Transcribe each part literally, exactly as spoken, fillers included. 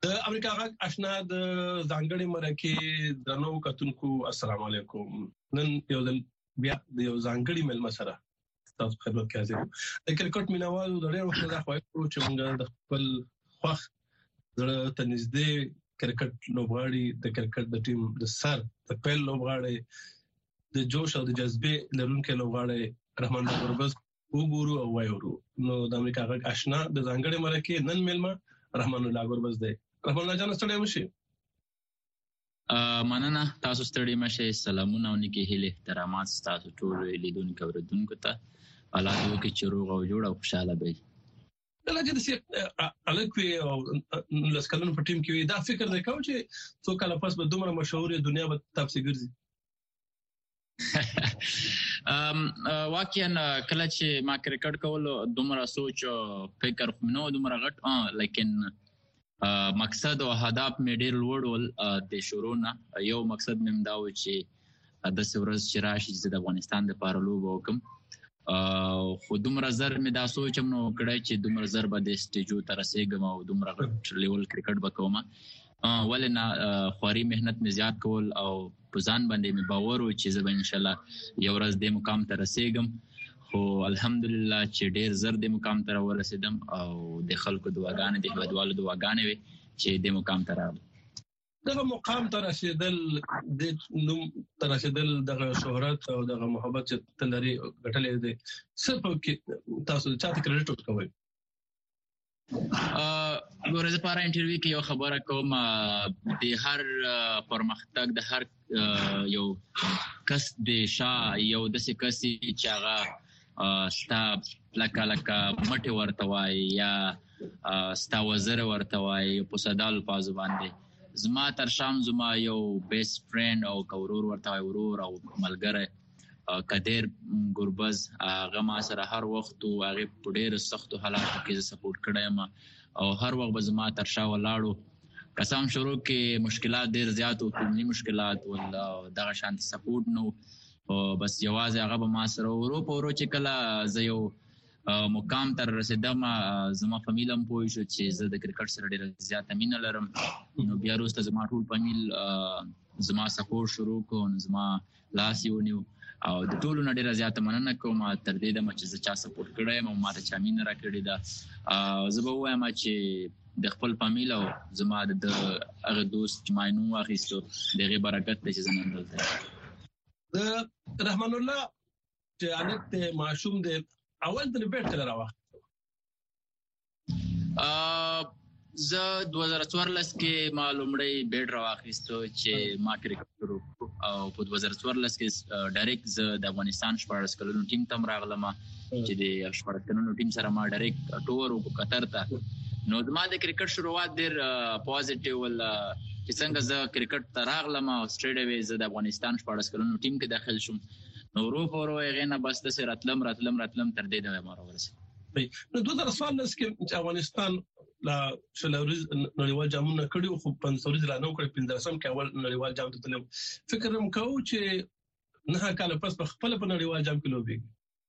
د امریکا غږ آشنا د ځانګړي مرکه درنو کتونکو السلام علیکم. نن یو ځل بیا د یو ځانګړي ملما سره تاسو خدمت کې حاضر یم. د کرکټ مینوالو د ډېر وخت د خوښ چې موږ د خپل خوښ زړه ته نږدې کرکټ لوبغاړي د کرکټ د ټیم د سر د پیل لوبغاړي د جوش او د جذبې لرونکي لوبغاړي رحمان الله ګربز وګورو او وایورو. نو د امریکا غږ آشنا د ځانګړي مرکه نن ملما رحمان الله ګربز دی. رحمان الله جان ستړي مشي. ا مننه تاسو ستړي مشي. سلامونه او نیکی هیله احترامات تاسو ټول لیدونکو او اوریدونکو ته. الله دې وکړي چې روغ او جوړ او خوشاله وي. کله چې د سي الکوي او لسکلن په ټیم کې دا فکر نه کاوه چې څو کال پس به دومره مشهور دنیا به تاسو ګرځي. ام واقعا کله چې ما کرکټ کول دومره سوچ فکر خو نو دومره غټ لیکن مقصد او هدف مې ډېر لوړ ول. د شروع نه یو مقصد مې دا و چې د سورز چې راشي چې د افغانستان د لپاره لوبه وکم. خو دومره زر مې دا سوچم نو کړی چې دومره زر به د سټیجو ته رسېږم او دومره غټ لیول کرکټ به کوم. ولې نه خواري محنت مې زیات کول او په ځان باندې مې باور و چې زه به انشاءالله یو ورځ دې مقام ته رسېږم. خو الحمدلله چې ډېر زر دې مقام ته ورسېدم او د خلکو دعاګانې د هیوادوالو دعاګانې وې چې دې مقام ته راغلم. دغه مقام ته رسېدل د نوم ته رسېدل دغه شهرت او دغه محبت چې ته لرې ګټلې دی څه په تاسو چاته کریډټ ورکوئ؟ ګوره زه په هره انټرویو کې یو خبره کوم د هر پرمختګ د هر یو کس د شا یو داسې کس چې هغه ستا لکه لکه مټې ورته وایي یا ستا وزر ورته وایي په ساده الفاظو باندې. زما تر شام زما یو بیسټ فرند او که ورور ورته وایي ورور او ملګری قدیر ګربز هغه ما سره هر وخت او هغې په ډېرو سختو حالاتو کې زه سپورټ کړی یم او هر وخت به زما تر شا ولاړو. که څه هم شروع کې مشکلات ډېر زیات و فیملي مشکلات ول دغه شانتې سپورټ نه و بس یوازې هغه به ما سره ورو په ورو چې کله زه یو مقام ته رسېدم زما فامیل هم پوه شو چې زه د کرکټ سره ډېره زیاته مینه لرم. نو بیا وروسته زما ټول فامیل زما سپورټ شروع کړو نو زما لاس یې ونیو او د ټولو نه ډېره زیاته مننه کوم تر دې دمه چې زه چا سپورټ کړی یم او ما ته چا مینه راکړې ده. زه به ووایم چې د خپل فامیل او زما د هغه دوست چې ما یې نوم واخیستو د هغې برکت دی چې زه نن دلته یم. د رحمان الله چې هلک دی ماشوم دی اول ته بیټ کله راواخیستو؟ زه دوه زره څوارلس کې ما لومړی بیټ راواخیستو چې ما کرکټ شروع او په دوه زره څوارلس کې ډایرکټ زه د افغانستان شپاړس کلنو ټیم ته هم راغلم چې د شپاړس کلنو ټیم سره ما ډایرکټ ټور وکړو قطر ته. نو زما د کرکټ شروعات ډېر پازیټیو ول چې څنګه زه کرکټ ته راغلم او سټریټ اوې زه د افغانستان شپاړس کلنو ټیم کې داخل شوم. نو ورو په ورو هغې نه بس داسې راتلم راتلم راتلم تر دې دمې ما راورسېدم. نو دوه زره څوارلس کې چې افغانستان لا شل ورځ نړیوال جامونه کړي خو پنځه ورځې لا نه کړي پنځلسم کې اول نړیوال جام ته تلم. فکر هم کوو چې نه کال پس په خپل په نړیوال جام کې لوبېږي.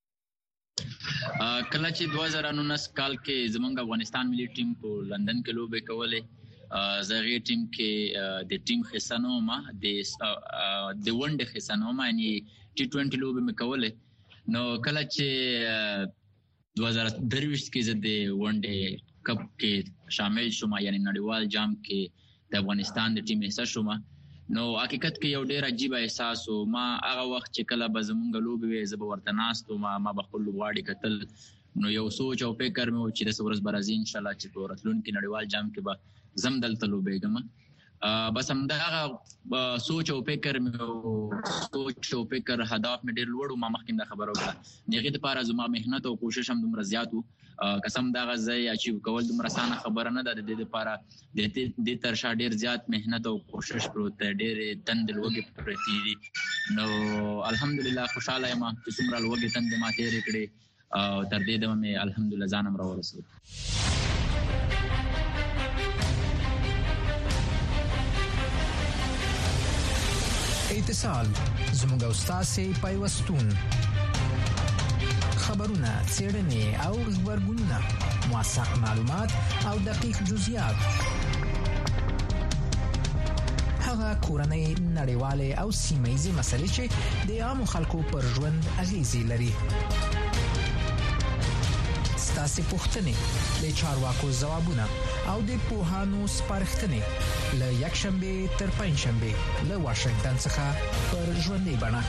کله چې دوه زره نولس کال کې زمونږ افغانستان ملي ټیم په لندن کې لوبې کولې زه هغې ټیم کې د ټیم حصه نه وم د ونډې حصه نه وم یعنې ټي ټوینټي لوبې مې کولې. نو کله چې دوه زره درویشت کې زه د ونډې کپ کې شامل شوم یعنی نړیوال جام کې د افغانستان د ټیم حصه شوم نو حقیقت کې یو ډېر عجیب احساس و. ما هغه وخت چې کله به زمونږ لوبې وې زه به ورته ناست وم ما به خپل لوبغاړي کتل نو یو سوچ او فکر مې و چې داسې ورځ به راځي انشاءالله چې په راتلونکي نړیوال جام کې به زم دلته لوبېږم. بس همدغه سوچ او فکر مې سوچ او فکر هدف مې ډېر لوړ و. ما مخکې دا خبره وکړه د هغې دپاره زما محنت او کوشش هم دومره زیات و. قسم دغه ځای اچیو کول دومره اسانه خبره نه ده. د دې دپاره د دې تر شا ډېر زیات محنت او کوشش پروت دی. ډېرې تندې لوږې پرتې دي. نو الحمدلله خوشحاله یم چې څومره لوږې تندې ما تېرې کړې او تر دې دمه مې الحمدلله ځان هم راورسوي. اتصال زموږ او ستاسې پیوستون خبرونه څېړنې او غبرګونونه موثق معلومات او دقیق جزئیات هغه کورنۍ نړیوالې او سیمه‌ییزې مسلې چې د عامو خلکو پر ژوند اغیزې لري. ستاسو پوښتنې د چارواکو ځوابونه او د پوهانو سپارښتنې له یکشنبه تر پنځشنبه له واشنگټن څخه پر ژوندۍ بڼه.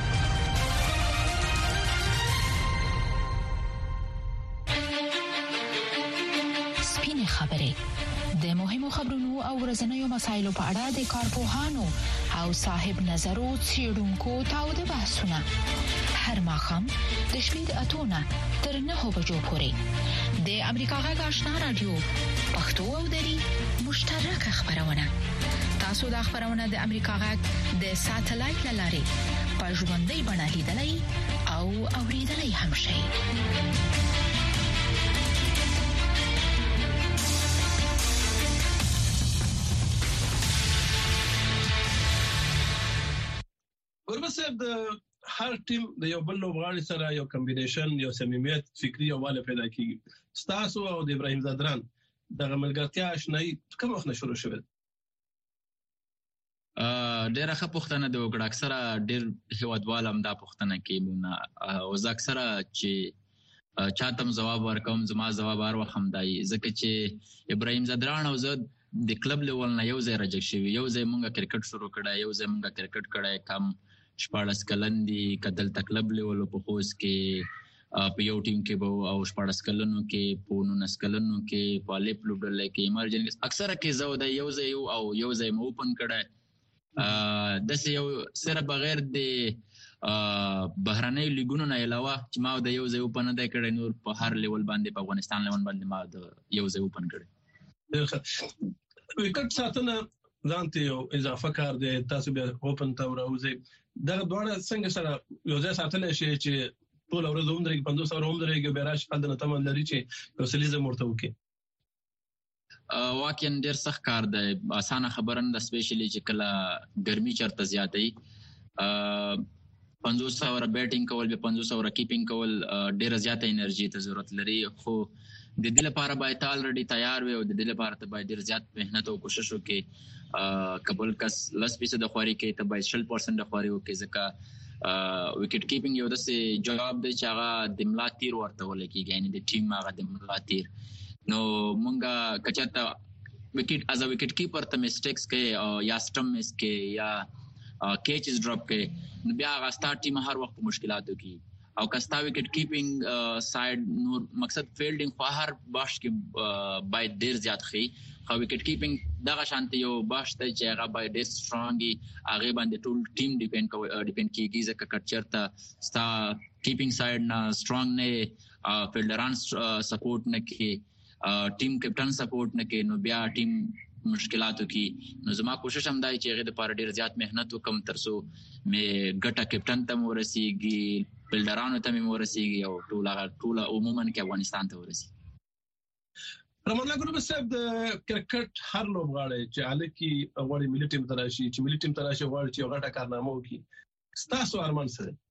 سپینې خبرې د مهمو خبرونو او ورځنیو مسایلو په اړه د کارپوهانو او صاحب نظرو څېړونکو تاوده بحثونه هر ماښام د شپې د اتو نه تر نهو بجو پورې د امریکا غږ آشنا رادیو پښتو او دری مشترکه خبرونه. تاسو د خبرونه د امریکا غږ د ساتلایت لارې په ژوندۍ بڼه لیدلای او اوریدلای هم شئ. ورپسې د هر ټیم د یو بل لوبغاړي سره یو کمبینیشن یو صمیمیت فکری یووالی پیدا کیږي. ستاسو او د ابراهیم زادران دغه ملګرتیا آشنایي کوم وخت نه شروع شوه؟ ډېره ښه پوښتنه ده وکړه. اکثره ډېر هیوادوال هم دا پوښتنه کوي او زه اکثره چې چاته هم ځواب ورکوم زما ځواب هر وخت همدایي، ځکه چې ابراهیم زادران او زه د کلب لیول نه یو ځای راجګ شوي، یو ځای مونږ کرکټ شروع کړی، یو ځای مونږ کرکټ کړی کم شپاړس کلن دي که دلته کلب لیولو په خوست کې په یو ټیم کې به او شپاړس کلنو کې په نولس کلنو کې په الف لوبډله کې ایمرجنسي اکثره کې زه د یو ځای او یو ځای مو اوپن کړی. داسې یو صرف بغیر د بهرنۍ لیګونو نه علاوه چې ما د یو ځای اوپن نه دی کړی، نور په هر لیول باندې په افغانستان لیول باندې ما د یو ځای اوپن کړی. وکټ ساتنه ځان ته یو اضافه کار دی، تاسو بیا اوپن ته راوځئ. دغه دواړه څنګه سره یو ځای ساتلی شي چې ټوله ورځ ومدرېږي، پنځوس سوه ومدرېږي، بیا راشي هلته نه تمه لري چې یو سلیزم ورته وکړي؟ واقعا ډېر سخت کار دی، اسانه خبره نه ده، سپیشلی چې کله ګرمي چېرته زیاته وي. پنځوس سوه بیټینګ کول بیا پنځوس سوه کیپینګ کول ډېره زیاته انرژي ته ضرورت لري، خو د دې لپاره باید ته الریډي تیار وي او د دې لپاره ته باید ډېر زیات محنت او کوشش وکړې. که بل کس لس فیصده خواري کوي ته باید شل پرسنټه خواري وکړې، ځکه وکټ کیپینګ یو داسې جواب دی چې هغه د ملا تیر ورته ویل کېږي، یعنې د ټیم هغه د ملا تیر. نو مونږ که چېرته وکټ از ا وکټ کیپر ته مسټیکس کوي یا سټم مس کوي یا کیچز ډراپ کوي، نو بیا هغه ستا ټیم هر وخت په مشکلاتو کې او که ستا وکټ کیپینګ سایډ نور مقصد فیلډینګ خو هر باش کې باید ډېر زیات ښي، خو وکټ کیپینګ دغه شانته یو باش دی چې هغه باید ډېر سټرانګ وي، هغې باندې ټول ټیم ډیپینډ ډیپینډ کېږي، ځکه که چېرته ستا کیپینګ سایډ نه سټرانګ نه یې، فیلډران سپورټ نه کوي، ټیم کپټن سپورټ نه کوي، نو بیا ټیم مشکلاتو کې. نو زما کوشش هم دی چې هغې دپاره ډېر زیات محنت وکړم تر څو مې ګټه کپټن ته مو ورسېږي، فیلډرانو ته مې ورسېږي او ټول هغه ټوله عموما کې افغانستان ته ورسېږي. رحمان الله ګروپ صاحب، د کرکټ هر لوبغاړی چې هلکې غواړي ملي ټیم ته راشي، چې ملي ټیم ته راشي غواړي چې یو غټه کارنامه وکړي، ستاسو ارمان څه دی؟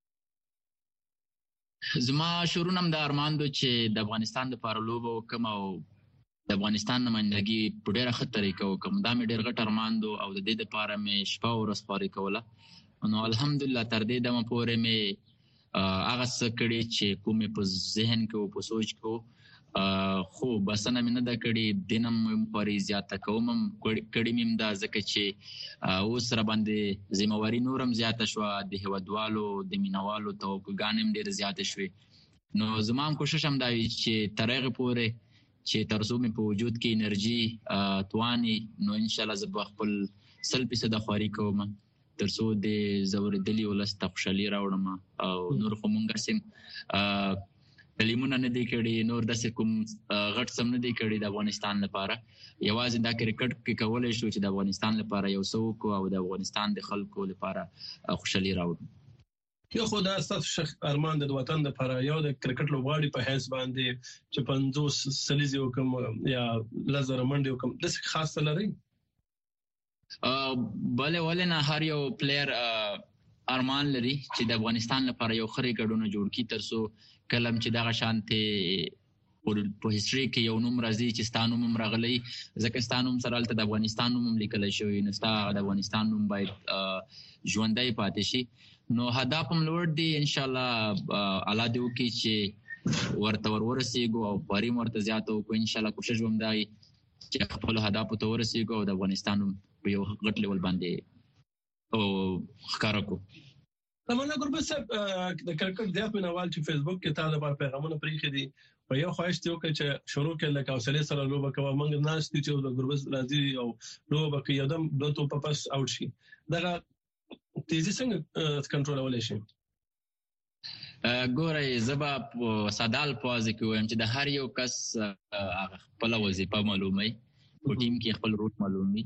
زما شعورونه هم د ارمان دو چې د افغانستان دپاره لوبه وکړم او د افغانستان نمایندګي په ډېره ښه طریقه وکړم. دا مې ډېر غټ ارمان دو او د دې دپاره مې شپه او ورځ خواري کوله. نو الحمدلله تر دې دمه پورې مې هغه څه کړي چې کومې په ذهن کې و په سوچ کې و، خو بسنه مې نه ده کړې، دې نه مې خواري زیاته کوم هم کړې مې هم ده، ځکه چې اوس را باندې ذمهواري نور هم زیاته شوه، د هیوادوالو د مینهوالو توقعګانې هم ډېرې زیاتې شوې. نو زما هم کوشش هم دا وي چې تر هغې پورې چې تر څو مې په وجود کې انرژي تواني، نو انشاءالله زه به خپل سل فیصده خواري کوم تر څو د ځورېدلي ولس ته خوشحالي راوړم. او نور خو مونږ هسې تعلیمونه نه دی کړي، نور داسې کوم غټ سم نه دی کړي د افغانستان لپاره، یوازې دا کرکټ کې کولی شو چې د افغانستان لپاره یو څه وکړو او د افغانستان د خلکو لپاره خوشحالي راوړو. یو خو دا ستاسو ارمان د وطن دپاره، یو د کرکټ لوبغاړي په حیث باندې چې پنځوس سلیزې وکړم یا لس زره منډې وکړم، داسې خاص څه لرئ؟ بله ولې نه، هر یو پلیر ارمان لري چې د افغانستان لپاره یو ښه ریکارډونه جوړ کړي، تر څو کله هم چې دغه شانتې په هیستوري کې یو نوم راځي چې ستا نوم هم راغلی ځکه ستا نوم سره هلته د افغانستان نوم هم لیکلی شوی نو ستا د افغانستان نوم باید ژوندی پاتې شي نو هدف هم لوړ دی انشاءالله الله دې وکړي چې ورته ور ورسېږو او خواري هم ورته زیاته وکړو انشاءالله کوشش به هم دا وي چې خپلو هدفو ته ورسېږو او د افغانستان نوم په یو غټ لیول باندې ښکاره کړو. مولانا ګربت صاحب د کرکټ زیات مینوال چې فیسبوک کې تا لپاره پیغامونه پرېښي دي په یو خواهش دی وکړي چې شروع کړي لکه حوصلې سره لوبه کوه موږ ناست دي چې د ګربت راځي او لوبه کوي یو دم دوه توپه پس آوټ شي دغه تیزي څنګه کنټرولولی شي؟ ګورئ زه به په ساده الفاظو کې ووایم چې د هر یو کس هغه خپله وظیفه معلوموي په ټیم کې خپل رول معلوموي.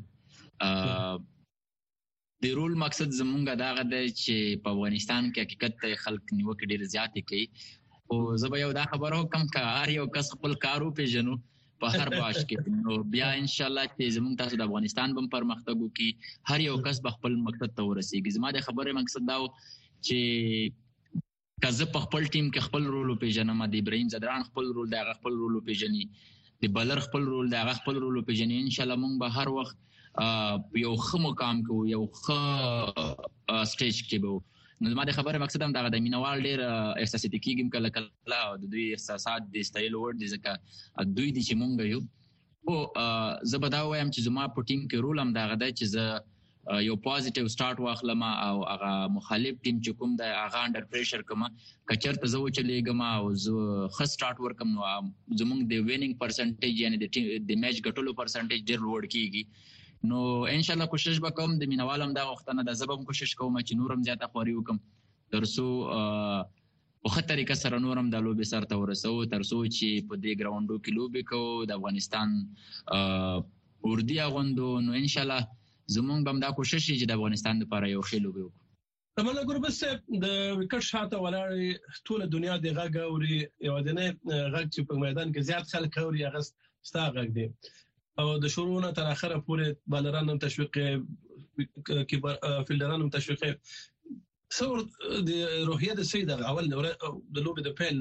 د رول مقصد زمونږ دغه دی چې په افغانستان کې حقیقت ته خلک نیوکې ډېرې زیاتې کوي خو زه به یو دا خبره وکړم که هر یو کس خپل کار وپېژنو په هر باش کې نو بیا انشاءالله چې زمونږ تاسو د افغانستان به هم پرمختګ وکړي هر یو کس به خپل مقصد ته ورسېږي. زما د خبرې مقصد دا و چې که زه په خپل ټیم کې خپل رول وپېژنم د ابراهیم ځدران خپل رول د هغه خپل رول وپېژني د بلر خپل رول د هغه خپل رول وپېژني انشاءالله مونږ به هر وخت یو ښه مقام کوو یو ښه سټیج کې به نو زما د خبرې مقصد هم دغه د مینوال ډېر احساساتي کېږم کله کله او د دوی احساسات د ستایلو وړ دي ځکه دوی دي چې مونږ یو خو زه به دا ووایم چې زما په ټیم کې رول هم دغه دی چې زه یو پازیټیو سټارټ واخلم او هغه مخالف ټیم چې کوم دی هغه انډر پریشر کړم که چېرته زه وچلېږم او زه ښه سټارټ ورکړم نو زموږ د وینینګ پرسنټیج یعنې د میچ ګټلو پرسنټیج ډېر لوړ کېږي نو انشاءالله کوشش به کوم د مینوال هم دا غوښتنه ده زه به هم کوشش کوم چې نور هم زیاته خواري وکړم تر څو په ښه طریقه سره نور هم دا لوبې سر ته ورسوو تر څو چې په دې ګراونډو کې لوبې کوو د افغانستان اردي اغوندو نو انشاءالله زمونږ به هم دا کوشش وي چې د افغانستان دپاره یو ښې لوبې وکړو. مولانا ګربت صاحب د وکټ شاته ولاړې ټوله دنیا د غږ اوري یوازینی غږ چې په میدان کې زیات خلک اوري هغه ستا غږ دی او د شروع نه تر اخره پورې بالران هم تشویق فیلډران هم تشویق څور د روحیه د سید اول د لوبې د پیل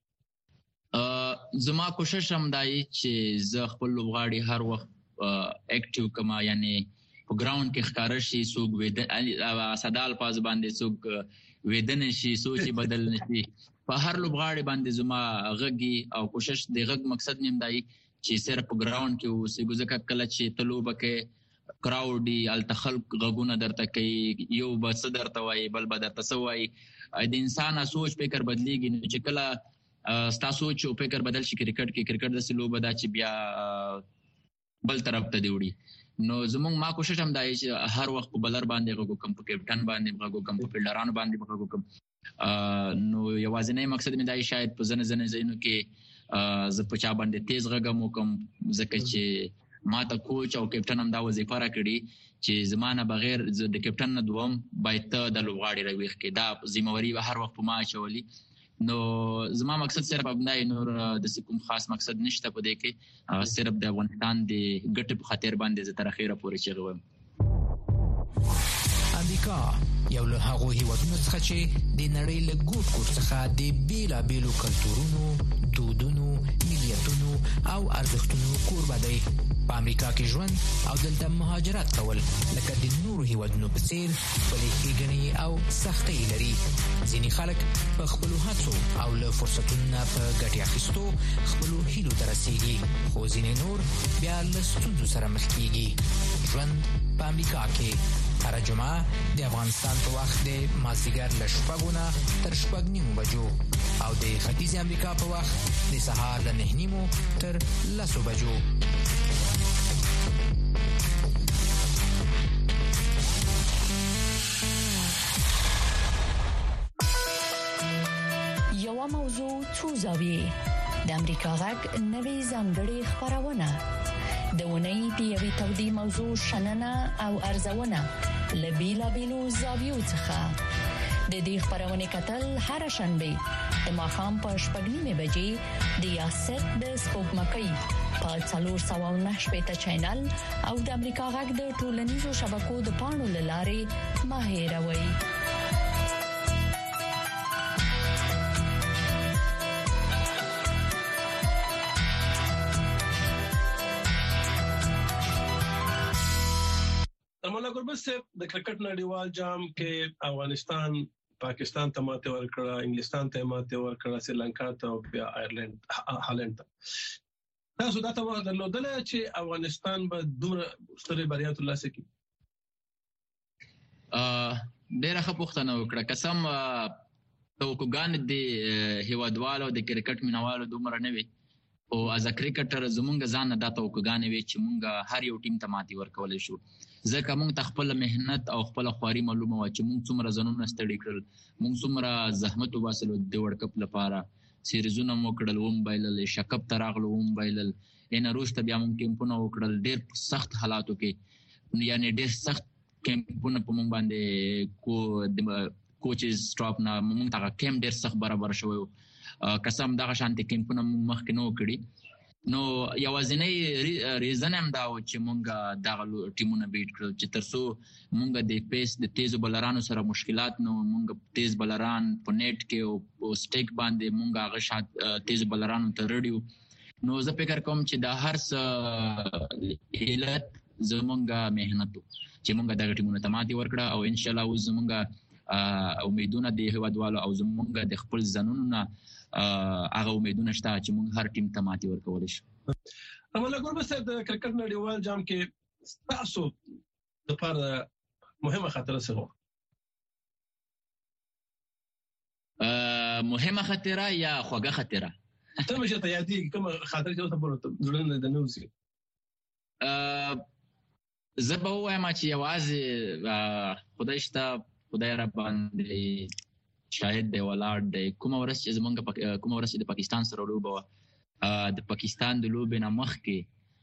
نه زما کوشش هم دی چې زه خپل لوبغاړي هر وخت اکټیو کما یعنی په ګراوند کې ښکاره شي څوک ویده ساده الفاظ باندې څوک ویده نه شي سوچ یې بدل نه شي په هر لوبغاړي باندې زما غږ او کوشش د غږ مقصد مې هم دی چې صرف په ګراوند کې اوسېږو ځکه کله چې ته لوبه کې کراوډ وي هلته خلک غږونه درته کوي یو به څه درته وایي بل به درته څه وایي د انسان سوچ فکر بدلېږي نو چې کله ستا سوچ او فکر بدل شي کرکټ کې کرکټ داسې لوبه ده چې بیا بل طرف ته دې وړي نو زمونږ ما کوشش هم دا چې هر وخت په بلر باندې غږ وکړم په کپټن باندې غږ وکړم په فیلډرانو باندې غږ وکړم نو یوازینی مقصد مې دا شاید په ځینې ځینې ځایونو کې زه په چا باندې تیز غږم وکړم ځکه چې ما ته کوچ او کپټن هم دا وظیفه راکړي چې زما نه بغیر د کپټن نه دوم باید ته د لوبغاړي راویښ کړې دا ذمهواري به هر وخت په ما اچولي نو زما مقصد صرف همدا نور داسې کوم خاص مقصد نشته په دې کې صرف د افغانستان د ګټې په خاطر باندې زه تر اخره پورې چغې وایم. امریکا یو له هغو هیوادونو څخه چې د نړۍ له ګوټ ګوټ څخه د بیلابیلو کلتورونو دودونو ملیتونو او ارزښتونو کوربه دی. په امریکا کې ژوند او دلته مهاجرت کول لکه د نورو هیوادونو په څیر خپلې ښېګڼې او سختۍ لري. ځینې خلک په خپلو هڅو او له فرصتونو نه په ګټې اخیستو خپلو هیلو ته رسیږي خو ځینې نور بیا له ستونزو سره مخ کیږي. ژوند په امریکا کې هر جمعه د افغانستان په وخت د مازدیګر له شپږو نه تر شپږ نیمو بجو او د ختیځ امریکا په وخت د سهار له نهه نیمو تر لسو بجو. یوه موضوع څو زاویې د امریکا غږ نوې ځانګړې خپرونه د ونې د یوې تودې موضوع شننه او ارزونه له بیلابیلو زاویو څخه د دې خپرونې کتل هر شنبه د ماښام په شپږ نیمې بجې د یاست د سپوږمکۍ په څلور سوه او نهه شپېته چینل او د امریکا غږ د ټولنیزو شبکو د پاڼو له لارې مه هېروئ. مولا ګوربت صاحب د کرکټ نړیوال جام کې افغانستان پاکستان ته ماته ورکړه، انګلستان ته ماته ورکړه، سریلانکا ته او بیا آیرلند هالند ته. تاسو دا ته درلودل چې افغانستان به دومره سترې بریا ترلاسه کړي؟ ډېره ښه پوښتنه وکړه. قسم توقعګان د هیوادوالو د کرکټ مینوالو دومره نه وي، او از کرکټر زمونږ ځان نه دا توقعګانې وي چې مونږ هر یو ټیم ته ماتې ورکولی شو، ځکه مونږ ته خپل مهنت او خپل خواري معلومه وه چې مونږ څومره ځانونه ستړي کړل، مونږ څومره زحمت وباسلو د ورلډ کپ لپاره، سیریزونه مو کړل وم بایلل، شکپ ته راغلو وم بایلل، ان وروسته بیا مونږ کیمپونه وکړل ډېر سخت حالاتو کې، یعنې ډېر سخت کیمپونه په مونږ باندې کو د کوچز سټاف نه مونږ ته کیمپ ډېر سخت برابر شوی و. قسم دغه شانتي کیمپونه مونږ مخکې نه و کړي. نو یوازینی ریزن هم دا و چې مونږ دغه ټیمونه بیټ کړل چې تر څو مونږ د پیس د تیزو بلرانو سره مشکلات نو مونږ تیز بلران په نیټ کې او سټیک باندې مونږ هغه شات تیز بلرانو ته رډیو. نو زه فکر کوم چې دا هر څه علت زمونږ مهنت چې مونږ دغه ټیمونه ته ماتې ورکړه، او ان شاء الله اوس زمونږ امیدونه د هیوادوالو او زمونږ د خپل ځانونو نه هغه امیدونه شته چې مونږ هر ټیم ته ماتې ورکولی شو. مولا ګوربت صاحب د کرکټ نړیوال جام کې ستاسو لپاره مهمه خاطره څه وه؟ مهمه خاطره یا خوږه خاطره؟ ته مې ته یادېږي کومه خاطره چې اوس پورې زړه نه ده نوځي؟ زه به ووایم چې یوازې خدای شته، خدای را باندې شاید دی ولاړ دی. کومه ورځ چې زمونږ کومه ورځ چې د پاکستان سره لوبه وه، د پاکستان د لوبې نه مخکې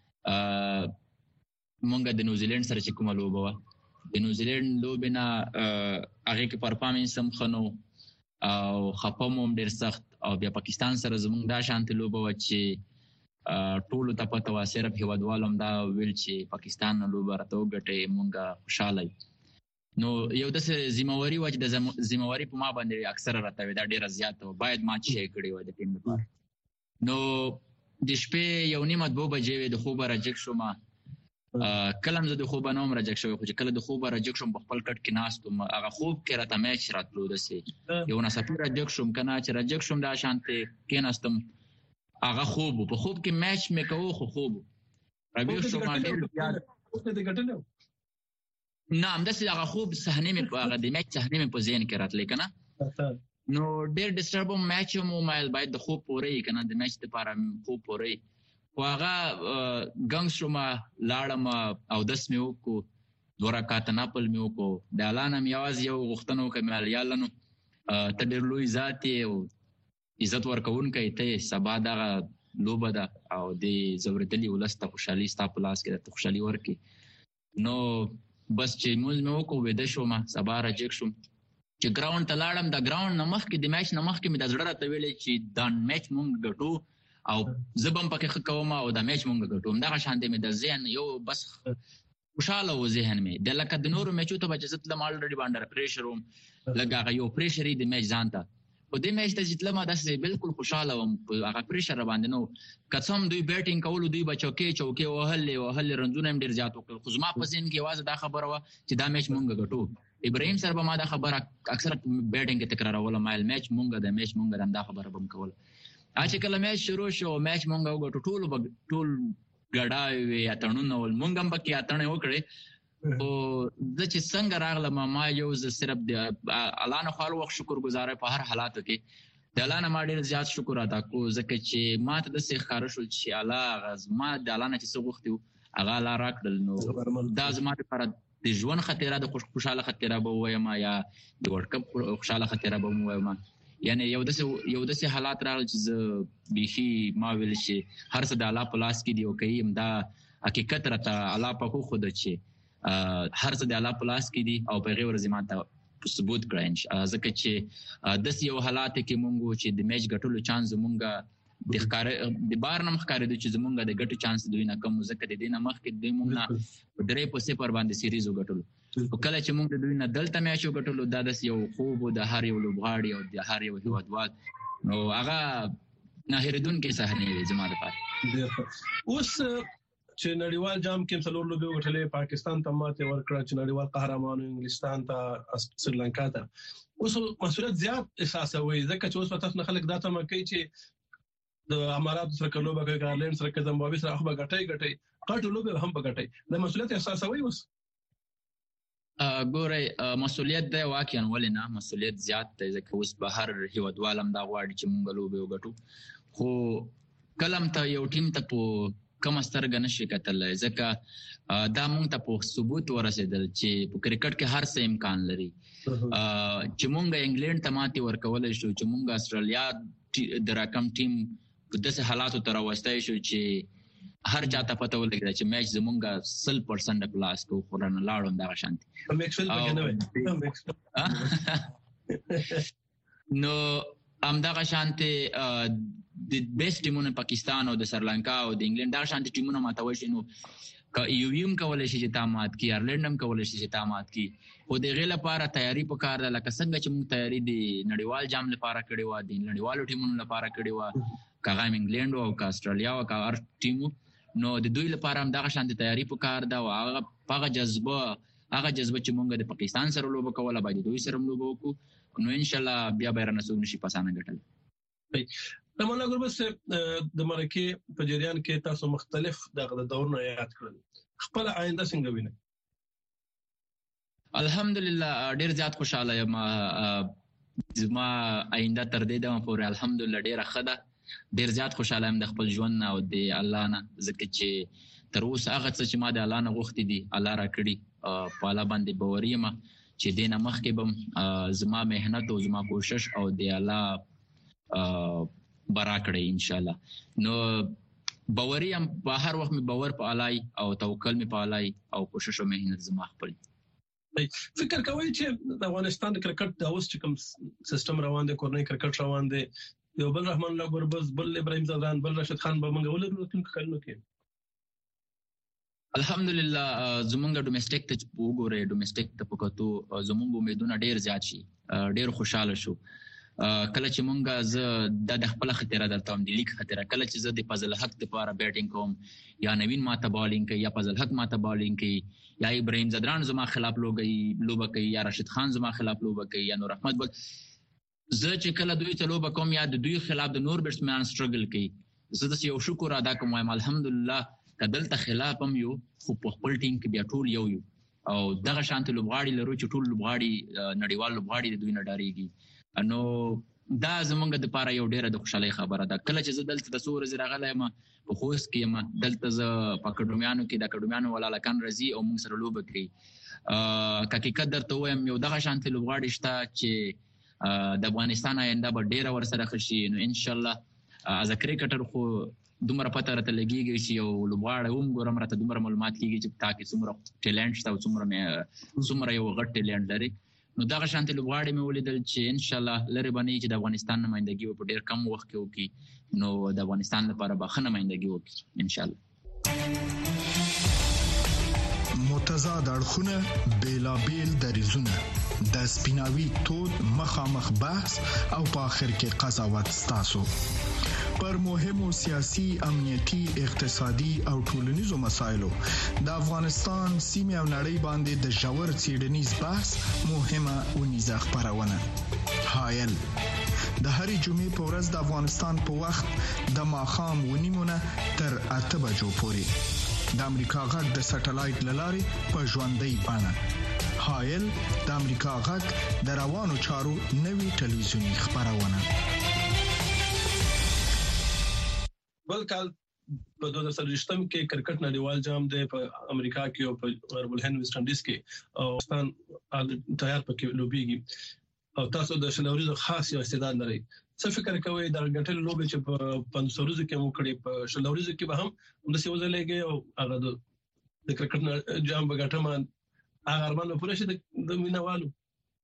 مونږ د نیوزیلینډ سره چې کومه لوبه وه، د نیوزیلینډ لوبې نه هغې کې پرفارمنس هم ښه نه و او خفه مو هم ډېر سخت، او بیا پاکستان سره زمونږ دا شانتې لوبه وه چې ټولو ته پته وه، صرف هیوادوالو هم دا ویل چې پاکستان نه لوبه راته وګټئ مونږ خوشحاله یو. نو یو داسې ذمهواري وه چې د ذمهواري په ما باندې اکثره راته وي، دا ډېره زیاته وه، باید ما چې کړې وای د ټیم لپاره. نو د شپې یو نیمه دوه بجې وې، د خوبه راجګ شوم. کله هم زه د خوبه نه وم راجګ شوی، خو چې کله د خوبه راجګ شوم په خپل کټ کې ناست وم، هغه خوب کې راته میچ راتلو داسې یو ناڅاپي راجګ شوم که نه، چې راجګ شوم دا شانتې کېناستم، هغه خوب و، په خوب کې میچ مې کوو خو خوب و. راویښ شوم نه همداسې هغه خوب صحنې مې هغه د میچ صحنې مې په ذهن کې راتلې که نه، نو ډېر ډسټرب وم. میچ هم ومایل باید د خوب پوره یي که نه، د میچ دپاره خوب پوره یي، خو هغه ګنګ شومه، لاړم اودس مې وکړو، دوه رکعته نفل مې وکړو، د الله نه مې یوازې یو غوښتنه وکړه مې یا الله نو ته ډېر لوی ذات یې او عزت ورکوونکی ته یې، سبا دغه لوبه ده او د ځورېدلي ولس ته خوشحالي ستا په لاس کې ده، ته خوشحالي ورکړي. نو بس چې مونځ مې وکړو ویده شوم، سبا راجګ شوم چې ګراونډ ته لاړم. د ګراونډ نه مخکې د میچ نه مخکې مې د زړه راته ویلې چې دا میچ مونږ ګټو او زه به هم پکې ښه کوم او دا میچ مونږ ګټو. همدغه شانتې مې د ذهن یو بس خوشحاله و ذهن مې، د لکه د نورو میچو ته به چې زه تلم الریډي باندې پریشر وم، لږ هغه یو پریشر یې د میچ ځان ته، خو دې میچ ته چې تلم داسې بالکل خوشحاله وم، هغه پریشر راباندې نه و. که څه هم دوی بیټینګ کولو، دوی به چوکۍ چوکۍ وهلې وهلې، رنځونه هم ډېر زیات وکړل، خو زما په ذهن کې یوازې دا خبره وه چې دا میچ مونږ ګټو. ابراهیم سره به ما دا خبره اکثره بیټینګ کې تکراروله، مایل میچ مونږ ده، میچ مونږ ده، همدا خبره به م کوله. چې کله میچ شروع شو، میچ مونږ وګټو، ټولو به ټول ګډاوې وې، اتڼونه ول، مونږ هم پکې اتڼې وکړې. خو زه چې څنګه راغلم، ما یو زه صرف د الله نه خو هر وخت شکر ګزاره په هر حالاتو کې د الله نه ما ډېر زیات شکر ادا کو، ځکه چې ما ته داسې ښکاره شول چې الله هغه زما د الله نه چې څه غوښتي وو هغه الله راکړل. نو دا زما لپاره د ژوند خاطره، د خوشحاله خاطره به ووایم یا د ورلډ کپ خوشحاله خاطره به ووایم، یعنې یو داسې یو داسې حالات راغل چې زه بیخي ما ویل چې هر څه د الله په لاس کې دي، او که یم دا حقیقت راته الله په وښوده چې هر څه د الله په لاس کې دي، او په هغې ورځې ما ته ثبوت کړه، ځکه چې داسې یو حالات کې مونږ چې د میچ ګټلو چانس زمونږ د ښکاره د بار نه ښکارېدو چې زمونږ د ګټو چانس دوی نه کم و، ځکه د دې نه مخکې دوی مونږ نه په درې په صفر باندې سیریز وګټلو. خو کله چې مونږ د دوی نه دلته میچ وګټلو، دا داسې یو خوب و د هر یو لوبغاړي او د هر یو هیوادوال، نو هغه نه هېرېدونکې صحنې وې زما لپاره. اوس چې نړیوال جام کې څلور لوبې وګټلې، پاکستان ته ماته ورکړه چې نړیوال قهرمانو انګلستان ته سریلانکا ته. اوس مسؤلیت زیات احساسوي ځکه چې اوس په تاسو خلک دا تمه کوي چې د امارات سره کلوبه کوي، ګارلند سره کوي، زمبابوې سره خو غټي غټي قاټو لوبې هم بغټي. د مسؤلیت احساسوي اوس ګورئ مسؤلیت دی واقعا ولې نه مسؤلیت زیات دی ځکه اوس به هر هیوادوال هم دا غواړي چې مونږ لوبې وګټو، خو کلم ته یو ټیم ته په کومه سترګه نشي کتلی ځکه دا مونږ ته په ثبوت ورسېدل چې په کرکټ کې هر څه امکان لري چې مونږ انګلند ته ماتې ورکولی شو، چې مونږ استرالیا د راکم ټیم په داسې حالاتو ته راوستی شو چې هر چاته پته ولګېده چې میچ زمونږ سل پرسنټ پلاس کو خو رانه لاړو همدغه شانتې نو همدغه شانتې د بیسټ ټیمونه پاکستان او د سریلانکا او د انګلند دغه شانتې ټیمونه ماتولی شي نو که یو یم کولی شي چې تا مات کړي، آیرلینډ هم کولی شي چې تا مات کړي، خو د هغې لپاره تیاري پکار ده لکه څنګه چې موږ تیاري د نړیوال جام لپاره کړې وه، د نړیوالو ټیمونو لپاره کړې وه، که هغه هم انګلینډ او که استرالیا او که هر ټیم نو د دوی لپاره هم دغه شانتې تیاري پکار ده او هغه هغه جذبه هغه جذبه چې موږ د پاکستان سره لوبه کوله باید د دوی سره هم لوبه وکړو، نو انشاءالله بیا به یې رانه څوک نشي په اسانه ګټلی. د مولانا ګربز صاحب د مرکې په جریان کې تاسو مختلف دغه دورونه یاد کړل، خپل آینده څنګه وینئ؟ الحمدلله ډېر زیات خوشحاله یم، زما آینده تر دې دمه پورې الحمدلله ډېره ښه ده، ډېر زیات خوشحاله یم د خپل ژوند نه او د الله نه ځکه چې تر اوسه هغه څه چې ما د الله نه غوښتي دي الله راکړي، په الله باندې باوري یم چې دې نه مخکې به زما محنت او زما کوشش او د الله به راکړی انشاءالله. نو باوري یم په هر وخت مې باور په الله او توکل مې په الله او کوشش او محنت زما خپل. فکر کوئ چې د افغانستان د کرکټ د اوس چې کوم سیستم روان دی، کورنۍ کرکټ روان دی، یو بل رحمان الله ګربز، بل ابراهیم زدران، بل راشد خان به موږ ولرو راتلونکو کلونو کې؟ الحمدلله زمونږ ډومېسټک ته چې وګورئ، ډومېسټک ته په کتو زمونږ امیدونه ډېر زیات شي، ډېر خوشحاله شو. کله چې مونږ زه دا د خپله خطره درته وایم د لیګ خطره، کله چې زه د فضل حق دپاره بیټینګ کوم یا نوین ماته بالینګ کوي یا فضل حق ماته بالینګ کوي یا ابراهیم زدران زما خلاف لوبه کوي یا راشد خان زما خلاف لوبه کوي یا نور احمد بل، زه چې کله دوی ته لوبه کوم یا د دوی خلاف د نور بیټسمینان سټرګل کوي، زه داسې یو شکر ادا کوم وایم الحمدلله که دلته خلاف هم یو خو په خپل ټیم کې بیا ټول یو یو او دغه شانتې لوبغاړي لرو چې ټول لوبغاړي نړیوال لوبغاړي د دوی نه ډارېږي. نو دا زمونږ دپاره یو ډېره د خوشحالۍ خبره ده. کله چې زه دلته د څو ورځې راغلی یم په خوست کې یم، دلته زه په اکاډمیانو کې د اکاډمیانو والا هلکان راځي او موږ سره لوبه کوي. که حقیقت درته ووایم یو دغه شانتې لوبغاړي شته چې د افغانستان آینده به ډېره ورسره ښه شي. نو انشاءالله از ا کرکټر خو دومره پته راته لګېږي چې یو لوبغاړی وګورم راته دومره معلومات کېږي چې تا کې څومره ټیلنټ شته او څومره څومره یو غټ ټیلنټ لري. نو دغه شانتې لوبغاړي مې ولیدل چې انشاءالله لرې به نه وي چې د افغانستان نمایندګي به په ډېر کم وخت کې وکړي، نو د افغانستان لپاره به ښه نمایندګي وکړي انشاءالله. متضاد اړخونه، بیلابیل دریځونه، د سپیناوي تود مخامخ بحث او په آخر کې قضاوت ستاسو پر مهمو سیاسي، امنیتي، اقتصادي او ټولنیزو مسایلو د افغانستان سیمې او نړۍ باندې د ژور څېړنیز بحث مهمه اونیزه خپرونه حایل د هرې جمعې په ورځ د افغانستان په وخت د ماښام ونیمونه تر اته بجو پورې د امریکا غږ د سټلایټ للارې په ژوندۍ بڼه. حایل د امریکا غږ د روانو چارو نوي ټلویزیونی خپرونه. بل کال په دوه زره څلوېښتم کې کرکټ نړیوال جام دی په امریکا کې او په غرب الهند ویسټ انډیز کې او افغانستان تیار پکې لوبېږي او تاسو د شل ورځو خاص یو استعداد لرئ. څه فکر کوئ د ګټل لوبې چې په پنځوس ورځو کې مو کړې په شل ورځو کې به هم همداسې وځلېږئ او هغه د کرکټ جام به ګټم هغه ارمان به پوره شي د مینوالو؟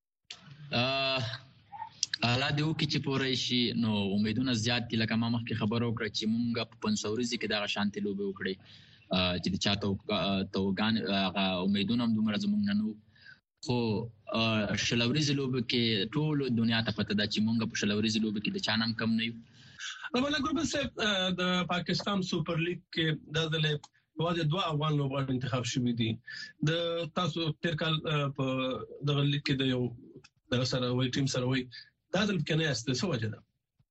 الله دې وکړي چې پوره شي. نو امیدونه زیات دي لکه ما مخکې خبره وکړه چې مونږ په پنځوس ورځې کې دغه شانتې لوبې وکړې چې د چا توګان هغه امیدونه هم دومره زموږ نه نه وو، خو شل ورځې لوبې کې ټول دنیا ته پته ده چې مونږ په شل ورځې لوبې کې د چا نه هم کم نه یو. مولانا ګربز صاحب د پاکستان سپر لیګ کې دا ځل واځي دوه افغان لوبغاړي انتخاب شوي دي. د تاسو تیر کال په دغه لیګ کې د یو د سره وای ټیم سره وای دا د کنه است څه وجه ده؟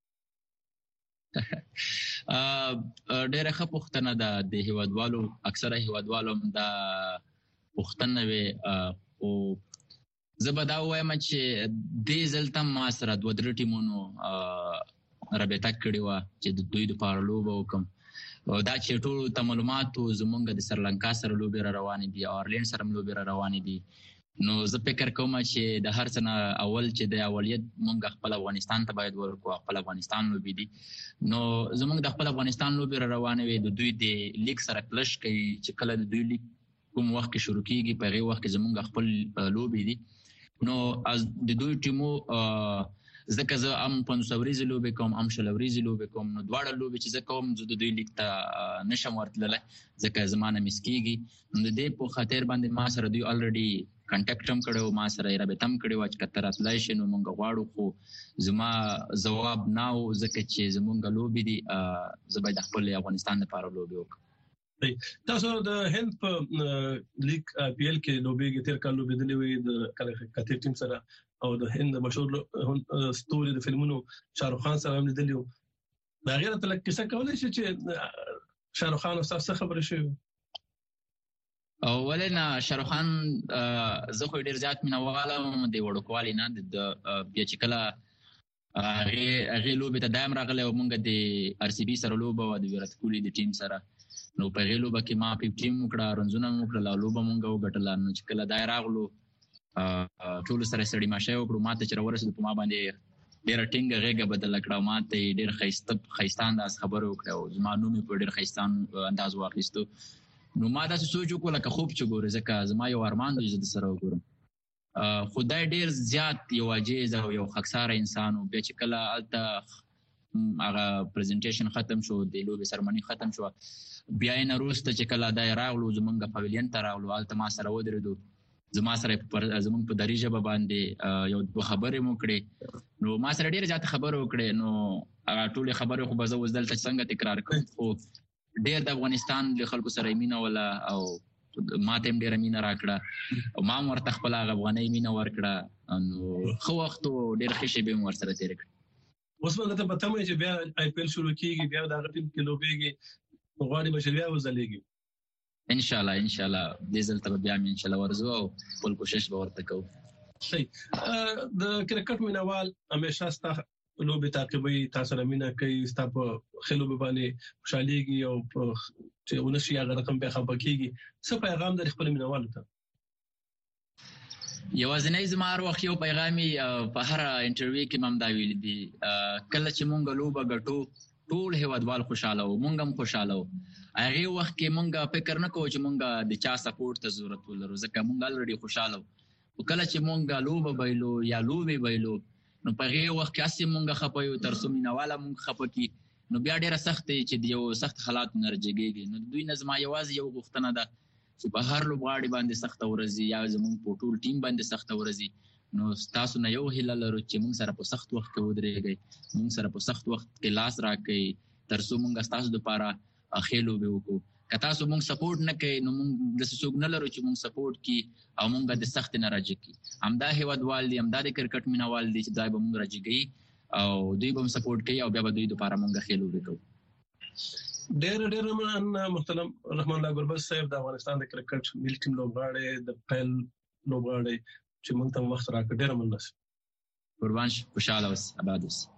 ا ډېر ښه پوښتنه ده. د هیوادوالو اکثره هیوادوالو دا پوښتنه وي او زه به دا وایم چې دې ځل ته ما سره دوه درې ټیمونو رابطه کړې وه چې د دوی دپاره لوبه وکړم. دا چې ټولو ته معلومات و زمونږ د سریلانکا سره لوبې را روانې دي او آیرلینډ سره هم لوبې را روانې دي. نو زه فکر کوم چې د هر څه نه اول چې د اولیت مونږ خپل افغانستان ته باید ورکړو. خپل افغانستان لوبې دي نو زمونږ د خپل افغانستان لوبې را روانې وي. د دوی د لیګ سره کلش کوي چې کله د دوی لیګ کوم وخت کې شروع کېږي په هغې وخت کې زمونږ خپل لوبې دي. نو از د دوی ټیمو ځکه زه هم پنځوس ورځې لوبې کوم هم شل ورځې لوبې کوم نو دواړه لوبې چې زه کوم زه د دوی لیګ ته نشم ورتللی ځکه زما نه مس کېږي. نو د دې په خاطر باندې ما سره دوی الریډي کنټیکټ هم کړی و، ما سره یې رابطه هم کړې وه چې که ته راتلی شې نو مونږ غواړو، خو زما ځواب نه و ځکه چې زمونږ لوبې دي زه باید د خپل افغانستان لپاره لوبې وکړم. تاسو د هند په لیګ پی ایل کې لوبېږي، تېر کال لوبېدلې وې د کاتر ټیم سره او د هند مشهور ستوري د فلمونو شاهرخ خان سره هم لیدلي وو. د هغې راته لږ کیسه کولی شې چې شاهرخ خان او ستاسو څه خبرې شوې؟ ولې نه، شاهرخ خان زه خو ډېر زیات مینهوال یم د وړوکوالي نه. د بیا چې کله هغې لوبې ته دا هم راغلی و مونږ د ار سی بي سره لوبه وه د ویرات کوهلي د ټیم سره، نو په هغې لوبه کې ما ففټین وکړه، رنزونه مې وکړل او لوبه مونږ وګټله. نو چې کله دا یې راغلو ټولو سره سړي ماشی وکړو، ما ته چې راورسېدو په ما باندې ډېره ټینګه غېږه بدله کړه او ما ته یې ډېر ښایسته ښایسته انداز خبرې وکړې او زما نوم یې په ډېر ښایسته انداز واخیستو. نو ما داسې سوچ وکړو لکه خوب چې ګورې، ځکه زما یو ارمان دی چې زه د سره وګورم. خو دا ډېر زیات یو عاجز او یو خاکساره انسان و. بیا چې کله هلته هغه پریزنټیشن ختم شو، د لوبې سرمني ختم شوه، بیا یې نه وروسته چې کله دا یې راغلو زمونږ پاویلین ته راغلو، هلته ما سره ودرېدو، زما سره زمونږ په دري ژبه باندې یو دوه خبرې مو کړې. نو ما سره ډېرې زیاتې خبرې وکړې. نو هغه ټولې خبرې خو به زه اوس دلته څنګه تکرار کړم، خو ډېر د افغانستان له خلکو سره یې مینه وله او ما ته هم ډېره مینه راکړه او ما هم ورته خپله هغه افغانۍ مینه ورکړه. نو ښه وخت و، ډېر ښې شېبې مې ورسره تېرې کړې. اوس به درته په تمه چې بیا آی پی ایل شروع کېږي، بیا د هغه ټیم کې لوبېږي، نو غواړې به چې بیا وځلېږي. انشاءالله انشاءالله دې ځل ته به بیا مې انشاءالله ورځو او خپل کوشش به ورته کوو. صحیح. د کرکټ مینهوال همیشه ستا لوبې تعقیبوي، تا سره مینه کوي، ستا په ښې لوبې باندې خوشحالېږي او چې ونه شي هغه رقم بیا خفه کېږي. څه پیغام لري خپلو مینهوالو ته؟ یوازینی زما هر وخت یو پیغام په هره انټرویو کې مې هم دا ویلي دي، کله چې مونږ لوبه ګټو ټول هیوادوال خوشحاله وو، مونږ هم خوشحاله وو. هغې وخت کې مونږ فکر نه کوو چې مونږ د چا سپورټ ته ضرورت ولرو، ځکه مونږ الریډي خوشحاله وو. خو کله چې مونږ لوبه بایلو یا لوبې بایلو نو په هغې وخت کې هسې مونږ خفه یو، تر څو مینهواله مونږ خفه کړي نو بیا ډېره سخت دی چې د یو سخت حالاتو نه راجګېږي. نو د دوی نه زما یوازې یو غوښتنه ده چې په هر لوبغاړي باندې سخته ورځي یا زمونږ په ټول ټیم باندې سخته ورځي. نو ستاسو نه یو هیله لرو چې مونږ سره په سخت وخت کې ودرېږئ، مونږ سره په سخت وخت کې لاس راکړئ، تر څو مونږ ستاسو دپاره ښې لوبې وکړو. که تاسو مونږ سپورټ نه کوئ نو مونږ داسې څوک نه لرو چې مونږ سپورټ کړي او مونږ د سختې نه راجګ کړي. همدا هیوادوال دي، همدا د کرکټ مینهوال دي چې دا به مونږ راجګوي او دوی به هم سپورټ کوي او بیا به دوی دپاره مونږ ښې لوبې کوو. ډېر ډېر مننه محترم رحمان الله ګربز صاحب، د افغانستان د کرکټ ملي ټیم لوبغاړی، د پیل لوبغاړی چې مونږ ته وخت راکړ، ډېره مننه. قربان شي، خوشحاله اوسئ، اباد اوسئ.